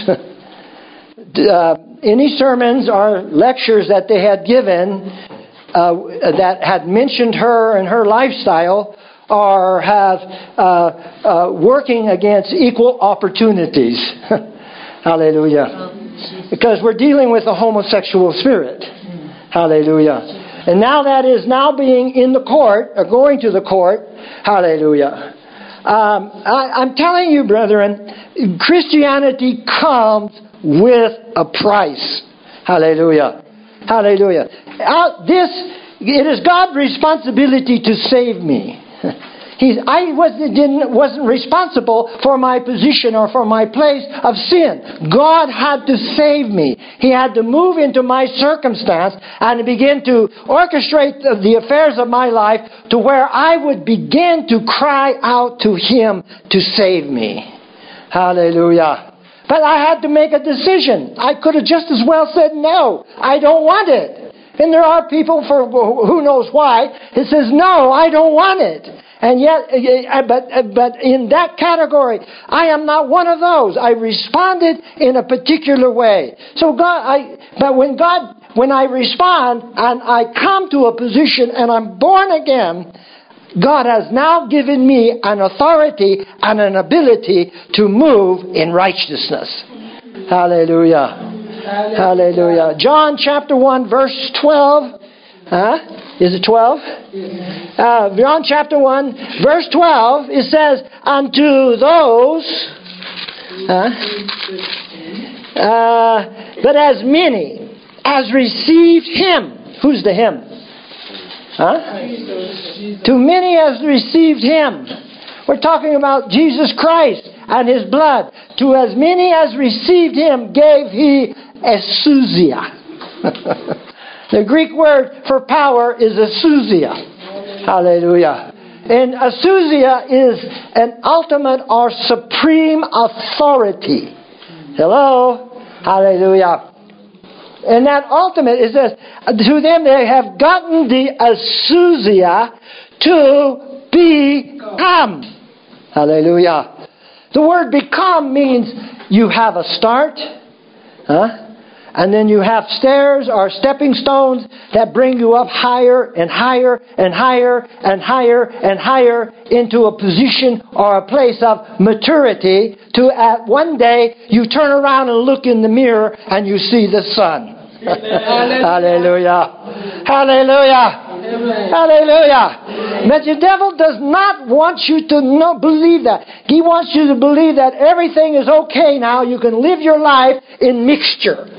or lectures that they had given that had mentioned her and her lifestyle, or have working against equal opportunities. Hallelujah. Because we're dealing with a homosexual spirit. Hallelujah. And now that is now being in the court, or going to the court. Hallelujah. I'm telling you, brethren, Christianity comes with a price. Hallelujah. Hallelujah. It is God's responsibility to save me. I wasn't responsible for my position or for my place of sin. God had to save me. He had to move into my circumstance and begin to orchestrate the affairs of my life to where I would begin to cry out to Him to save me. Hallelujah. But I had to make a decision. I could have just as well said, no, I don't want it. And there are people, for who knows why, it says, no, I don't want it. And yet, but in that category, I am not one of those. I responded in a particular way. So when I respond and I come to a position and I'm born again, God has now given me an authority and an ability to move in righteousness. Hallelujah. Hallelujah. John chapter 1 verse 12. Is it 12? John chapter 1 verse 12. It says, unto those, but as many as received Him. Who's the Him? To many as received Him. We're talking about Jesus Christ and His blood. To as many as received Him gave He exousia. The Greek word for power is exousia. Hallelujah. And exousia is an ultimate or supreme authority. Hello? Hallelujah. And that ultimate, it says, to them they have gotten the exousia to become. Hallelujah. The word become means you have a start, and then you have stairs or stepping stones that bring you up higher and higher and higher and higher and higher into a position or a place of maturity to at one day you turn around and look in the mirror and you see the sun. Hallelujah. Hallelujah. Hallelujah. But the devil does not want you to believe that. He wants you to believe that everything is okay now. You can live your life in mixture.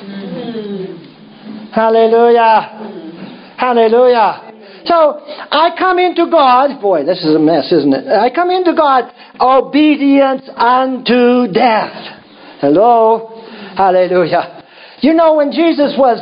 Hallelujah. Hallelujah. So, I come into God. Boy, this is a mess, isn't it? I come into God, obedience unto death. Hello? Hallelujah. You know, when Jesus was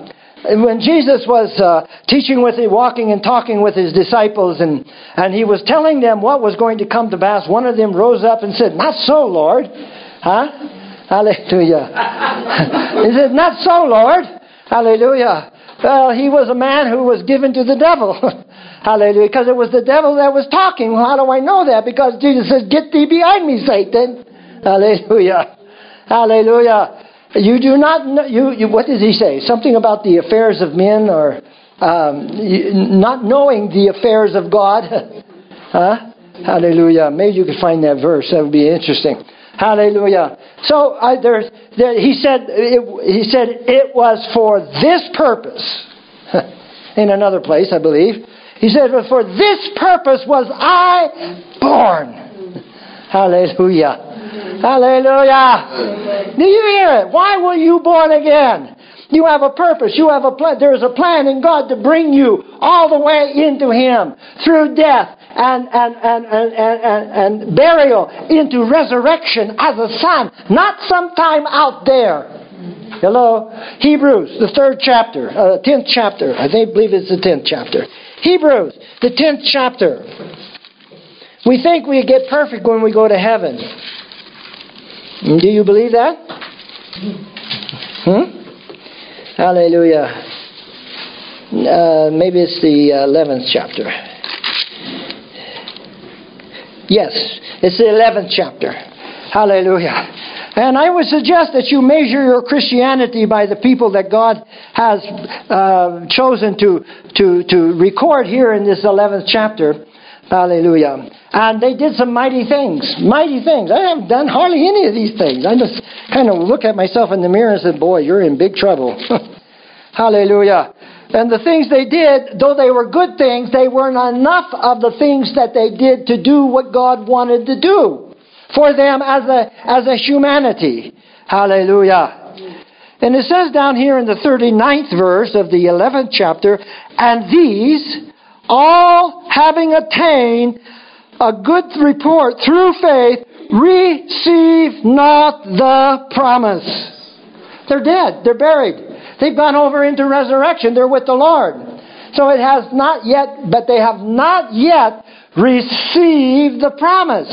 teaching walking and talking with His disciples, and He was telling them what was going to come to pass, one of them rose up and said, not so, Lord. Hallelujah. He said, not so, Lord. Hallelujah. Well, he was a man who was given to the devil. Hallelujah. Because it was the devil that was talking. Well, how do I know that? Because Jesus says, get thee behind me, Satan. Hallelujah. Hallelujah. You do not know, what does He say? Something about the affairs of men, or not knowing the affairs of God. Hallelujah. Maybe you could find that verse. That would be interesting. Hallelujah. So he said it was for this purpose. In another place, I believe. He said, for this purpose was I born. Hallelujah. Hallelujah. Do you hear it? Why were you born again? You have a purpose. You have a plan. There is a plan in God to bring you all the way into Him through death and burial into resurrection as a son, not sometime out there. Hello? Hebrews, the 3rd chapter, 10th chapter. I believe it's the 10th chapter. Hebrews, the 10th chapter. We think we get perfect when we go to heaven. Do you believe that? Hallelujah. Maybe it's the 11th chapter. Yes, it's the 11th chapter. Hallelujah. And I would suggest that you measure your Christianity by the people that God has chosen to record here in this 11th chapter. Hallelujah. And they did some mighty things. Mighty things. I haven't done hardly any of these things. I just kind of look at myself in the mirror and said, boy, you're in big trouble. Hallelujah. And the things they did, though they were good things, they weren't enough of the things that they did to do what God wanted to do for them as a humanity. Hallelujah. And it says down here in the 39th verse of the 11th chapter, and these, all having attained a good report through faith, receive not the promise. They're dead. They're buried. They've gone over into resurrection. They're with the Lord. So it has not yet, but they have not yet received the promise.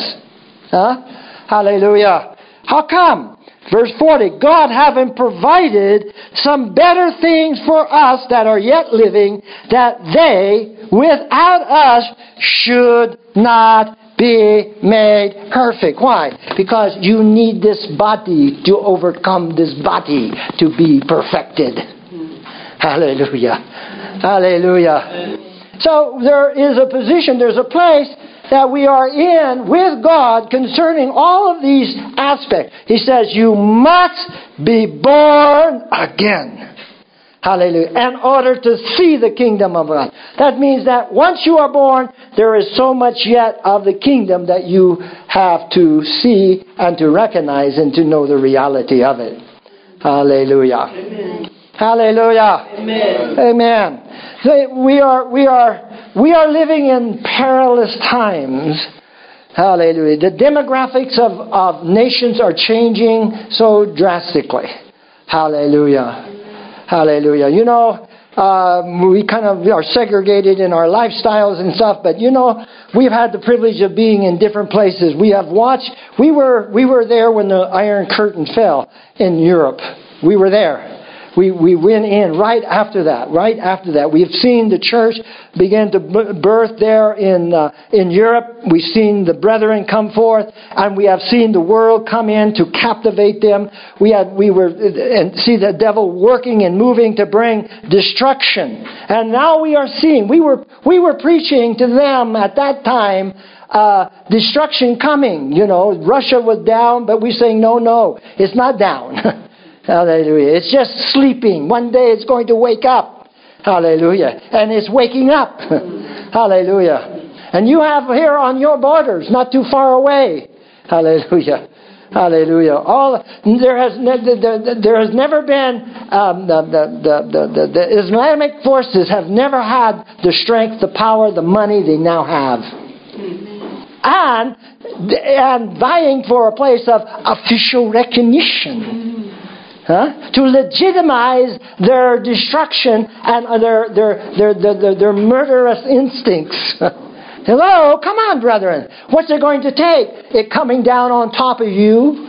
Hallelujah. How come? Verse 40, God having provided some better things for us that are yet living, that they, without us, should not be made perfect. Why? Because you need this body to overcome this body to be perfected. Hallelujah. Hallelujah. So there is a position, there's a place that we are in with God concerning all of these aspects. He says, you must be born again. Hallelujah. In order to see the kingdom of God. That means that once you are born, there is so much yet of the kingdom that you have to see and to recognize and to know the reality of it. Hallelujah. Amen. Hallelujah. Amen. Amen. We are living in perilous times. Hallelujah. The demographics of nations are changing so drastically. Hallelujah. Hallelujah. You know, we kind of are segregated in our lifestyles and stuff, but you know, we've had the privilege of being in different places. We have watched, we were there when the Iron Curtain fell in Europe. We were there. We went in right after that. We've seen the church begin to birth there in Europe. We've seen the brethren come forth, and we have seen the world come in to captivate them. We were and see the devil working and moving to bring destruction. And now we are seeing. We were preaching to them at that time. Destruction coming. You know, Russia was down, but we're saying no, it's not down. Hallelujah. It's just sleeping. One day it's going to wake up. Hallelujah. And it's waking up. Hallelujah. And you have here on your borders, not too far away. Hallelujah. Hallelujah. There has never been the Islamic forces have never had the strength, the power, the money they now have. And vying for a place of official recognition. To legitimize their destruction and their murderous instincts. Hello, come on, brethren. What's it going to take? It coming down on top of you?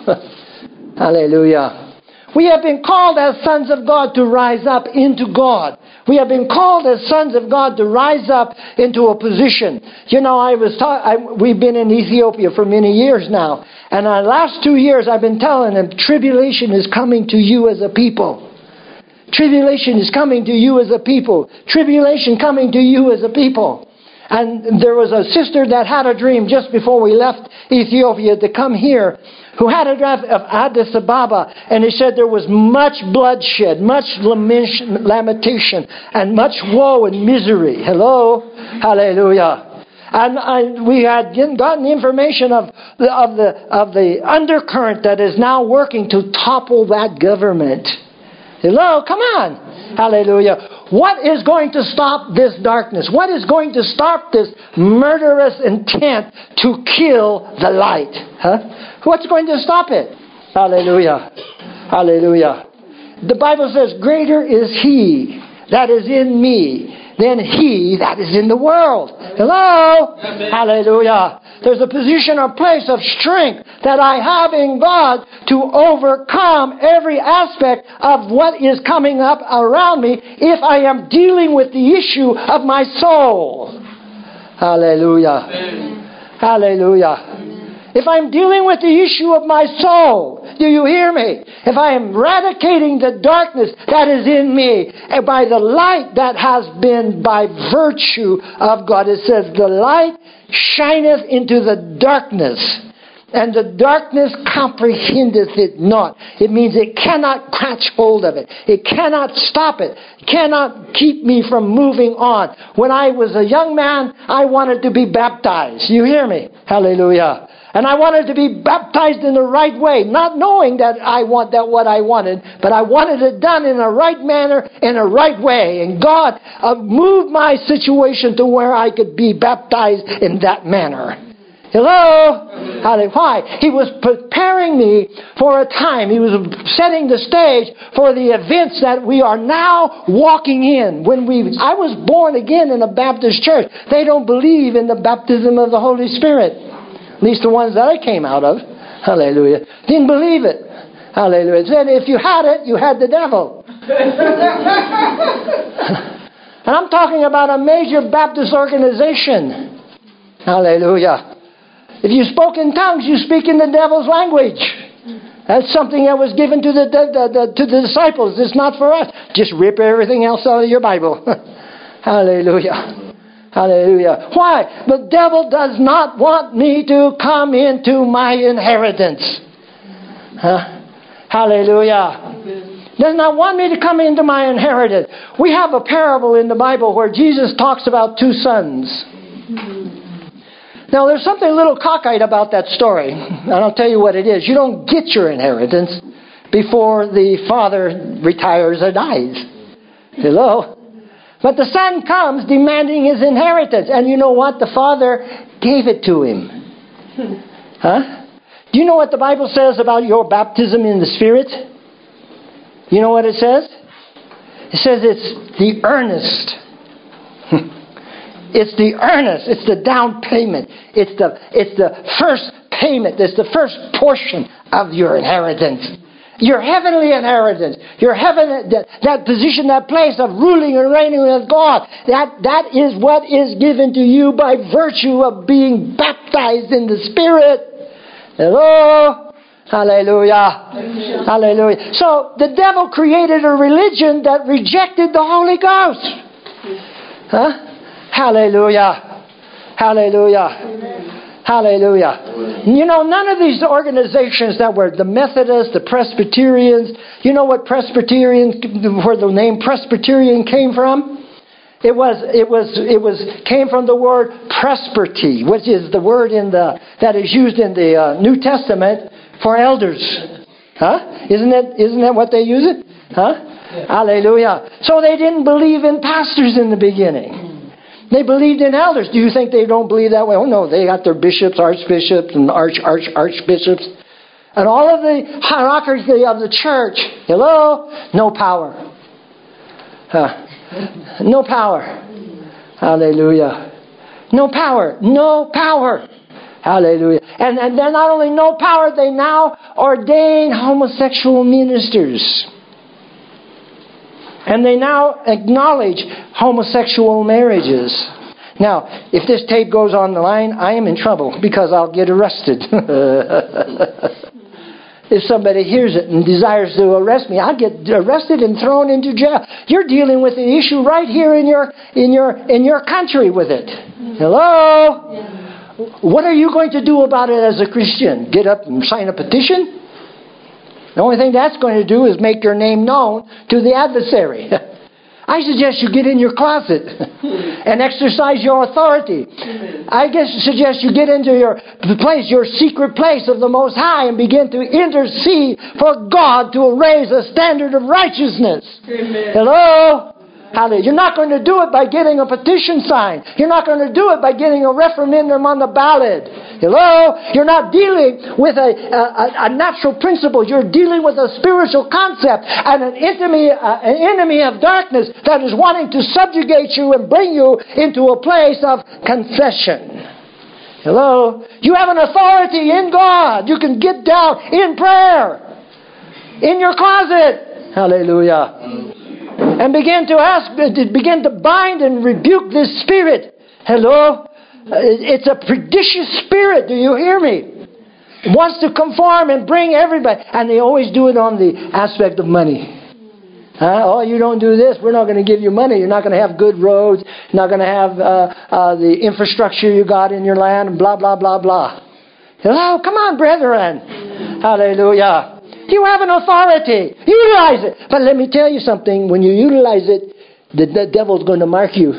Hallelujah. We have been called as sons of God to rise up into God. We have been called as sons of God to rise up into a position. You know, we've been in Ethiopia for many years now. And the last 2 years I've been telling them, tribulation is coming to you as a people. Tribulation is coming to you as a people. Tribulation coming to you as a people. And there was a sister that had a dream just before we left Ethiopia to come here, who had a dream of Addis Ababa, and he said there was much bloodshed, much lamentation, and much woe and misery. Hello? Hallelujah. And we had gotten information of the undercurrent that is now working to topple that government. Hello? Come on. Hallelujah. What is going to stop this darkness? What is going to stop this murderous intent to kill the light? What's going to stop it? Hallelujah. Hallelujah. The Bible says, greater is He that is in me than he that is in the world. Hello? Amen. Hallelujah. There's a position or place of strength that I have in God to overcome every aspect of what is coming up around me if I am dealing with the issue of my soul. Hallelujah. Amen. Hallelujah. If I'm dealing with the issue of my soul, do you hear me? If I am eradicating the darkness that is in me, and by the light that has been by virtue of God, it says, the light shineth into the darkness, And the darkness comprehendeth it not. It means it cannot catch hold of it. It cannot stop it. It cannot keep me from moving on. When I was a young man, I wanted to be baptized. You hear me? Hallelujah. And I wanted to be baptized in the right way, not knowing that what I wanted, but I wanted it done in a right manner, in a right way. And God moved my situation to where I could be baptized in that manner. Hello? Why? He was preparing me for a time. He was setting the stage for the events that we are now walking in. I was born again in a Baptist church. They don't believe in the baptism of the Holy Spirit. At least the ones that I came out of. Hallelujah. Didn't believe it. Hallelujah. It said if you had it, you had the devil. And I'm talking about a major Baptist organization. Hallelujah. If you spoke in tongues, you speak in the devil's language. That's something that was given to the disciples. It's not for us. Just rip everything else out of your Bible. Hallelujah. Hallelujah. Why? The devil does not want me to come into my inheritance. Hallelujah. Does not want me to come into my inheritance. We have a parable in the Bible where Jesus talks about two sons. Now, there's something a little cockeyed about that story, and I'll tell you what it is. You don't get your inheritance before the father retires or dies. Hello? But the son comes demanding his inheritance, and you know what? The father gave it to him. Do you know what the Bible says about your baptism in the Spirit? You know what it says? It says it's the earnest. It's the earnest. It's the down payment. It's the first payment. It's the first portion of your inheritance. Your heavenly inheritance. Your that position, that place of ruling and reigning with God. That is what is given to you by virtue of being baptized in the Spirit. Hello? Hallelujah. Hallelujah. So the devil created a religion that rejected the Holy Ghost. Hallelujah. Hallelujah. Amen. Hallelujah. You know, none of these organizations that were the Methodists, the Presbyterians, you know what where the name Presbyterian came from? It came from the word presbytery, which is the word that is used in the New Testament for elders. Isn't that what they use it? Yeah. Hallelujah. So they didn't believe in pastors in the beginning. They believed in elders. Do you think they don't believe that way? Oh no, they got their bishops, archbishops, and archbishops. And all of the hierarchy of the church. Hello? No power. No power. Hallelujah. No power. No power. Hallelujah. And they're not only no power, they now ordain homosexual ministers. And they now acknowledge homosexual marriages. Now, if this tape goes on the line, I am in trouble because I'll get arrested. If somebody hears it and desires to arrest me, I'll get arrested and thrown into jail. You're dealing with the issue right here in your country with it. Hello? What are you going to do about it as a Christian? Get up and sign a petition? The only thing that's going to do is make your name known to the adversary. I suggest you get in your closet and exercise your authority. I suggest you get into your secret place of the Most High and begin to intercede for God to raise a standard of righteousness. Amen. Hello? Hallelujah. You're not going to do it by getting a petition signed. You're not going to do it by getting a referendum on the ballot. Hello? You're not dealing with a natural principle. You're dealing with a spiritual concept and an enemy of darkness that is wanting to subjugate you and bring you into a place of confession. Hello? You have an authority in God. You can get down in prayer. In your closet. Hallelujah. And begin to bind and rebuke this spirit. Hello? It's a pernicious spirit. Do you hear me? It wants to conform and bring everybody. And they always do it on the aspect of money. Oh, you don't do this, we're not going to give you money. You're not going to have good roads. You're not going to have the infrastructure you got in your land. Blah, blah, blah, blah. Hello, come on, brethren. Hallelujah. You have an authority. Utilize it. But let me tell you something. When you utilize it, the devil's going to mark you.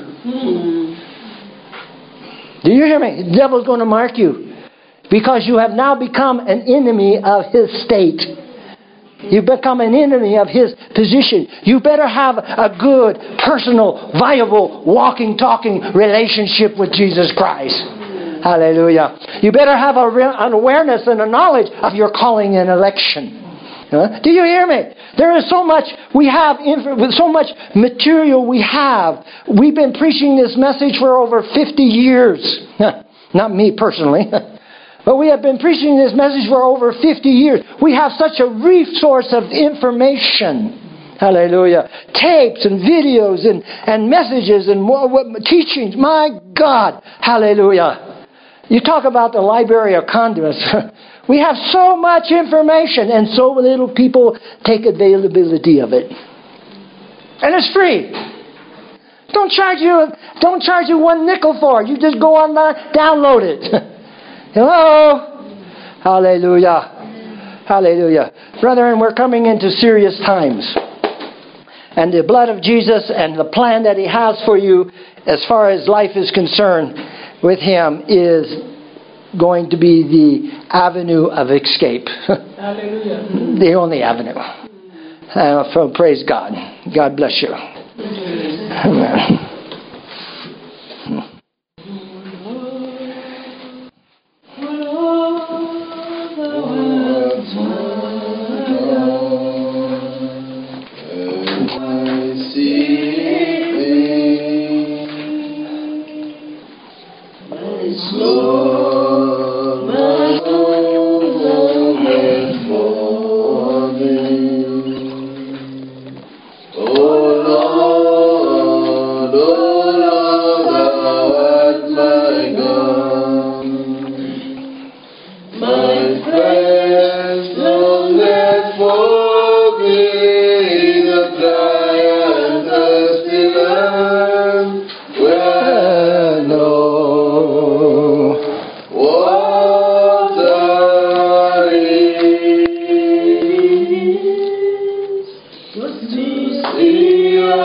Do you hear me? The devil's going to mark you. Because you have now become an enemy of his state. You become an enemy of his position. You better have a good, personal, viable, walking, talking relationship with Jesus Christ. Hallelujah. You better have an awareness and a knowledge of your calling and election. Do you hear me? There is so much we have, so much material we have. We've been preaching this message for over 50 years. Not me personally. But we have been preaching this message for over 50 years. We have such a resource of information. Hallelujah. Tapes and videos and messages and teachings. My God. Hallelujah. You talk about the Library of Congress. We have so much information and so little people take availability of it. And it's free. Don't charge you one nickel for it. You just go online, download it. Hello? Hallelujah. Hallelujah. Brethren, we're coming into serious times. And the blood of Jesus and the plan that He has for you as far as life is concerned with Him is going to be the avenue of escape. Hallelujah. The only avenue. So praise God. God bless you. Amen.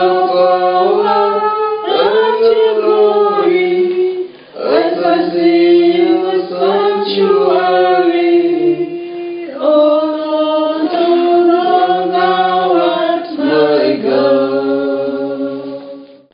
See